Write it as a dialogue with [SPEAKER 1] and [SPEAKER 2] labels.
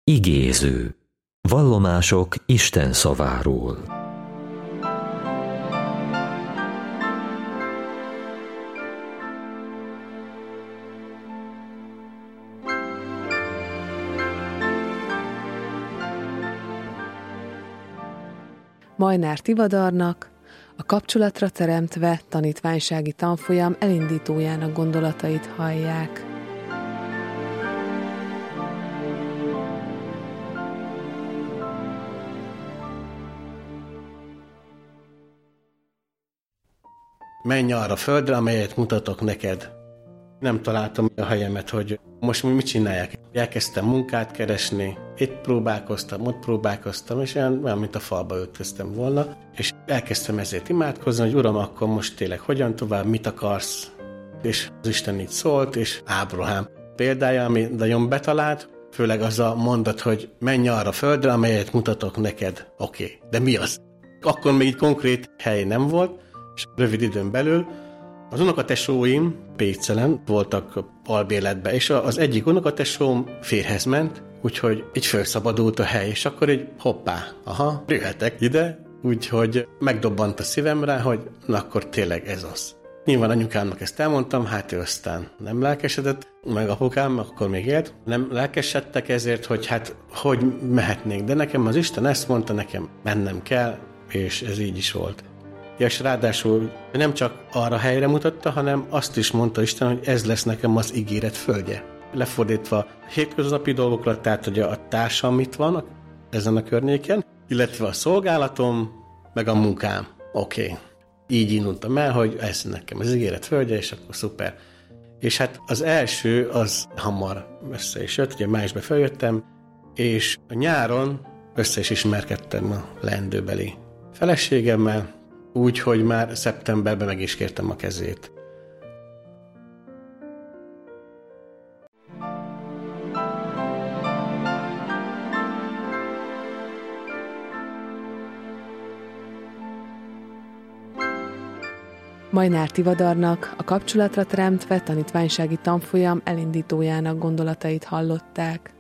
[SPEAKER 1] Igéző. Vallomások Isten szaváról.
[SPEAKER 2] Majnár Tivadarnak a Kapcsolatra teremtve tanítványsági tanfolyam elindítójának gondolatait hallják.
[SPEAKER 3] Menj arra a földre, amelyet mutatok neked. Nem találtam a helyemet, hogy most mit csinálják. Elkezdtem munkát keresni, itt próbálkoztam, ott próbálkoztam, és olyan, mint a falba öltöztem volna, és elkezdtem ezért imádkozni, hogy Uram, akkor most tényleg hogyan tovább, mit akarsz? És az Isten így szólt, és Ábrahám példája, ami nagyon betalált, főleg az a mondat, hogy menj arra a földre, amelyet mutatok neked. Oké, de mi az? Akkor még így konkrét hely nem volt, és rövid időn belül az unokatesóim Pécelen voltak albérletben, és az egyik unokatesóm férjhez ment, úgyhogy így felszabadult a hely, és akkor így hoppá, jöhetek ide, úgyhogy megdobbant a szívem rá, hogy na akkor tényleg ez az. Nyilván anyukámnak ezt elmondtam, hát ő aztán nem lelkesedett, meg apukám akkor még élt, nem lelkesedtek ezért, hogy hát hogy mehetnék, de nekem az Isten ezt mondta, nekem mennem kell, és ez így is volt. És ráadásul nem csak arra helyre mutatta, hanem azt is mondta Isten, hogy ez lesz nekem az ígéret földje. Lefordítva hétköznapi dolgokra, tehát hogy a társam mit van ezen a környéken, illetve a szolgálatom, meg a munkám. Oké. Így indultam el, hogy ez nekem az ígéret földje, és akkor szuper. És hát az első az hamar össze is jött, ugye májusban feljöttem, és a nyáron össze is ismerkedtem a leendőbeli feleségemmel, úgy, hogy már szeptemberben meg is kértem a kezét.
[SPEAKER 2] Majnár Tivadarnak a Kapcsolatra teremtve tanítványsági tanfolyam elindítójának gondolatait hallották.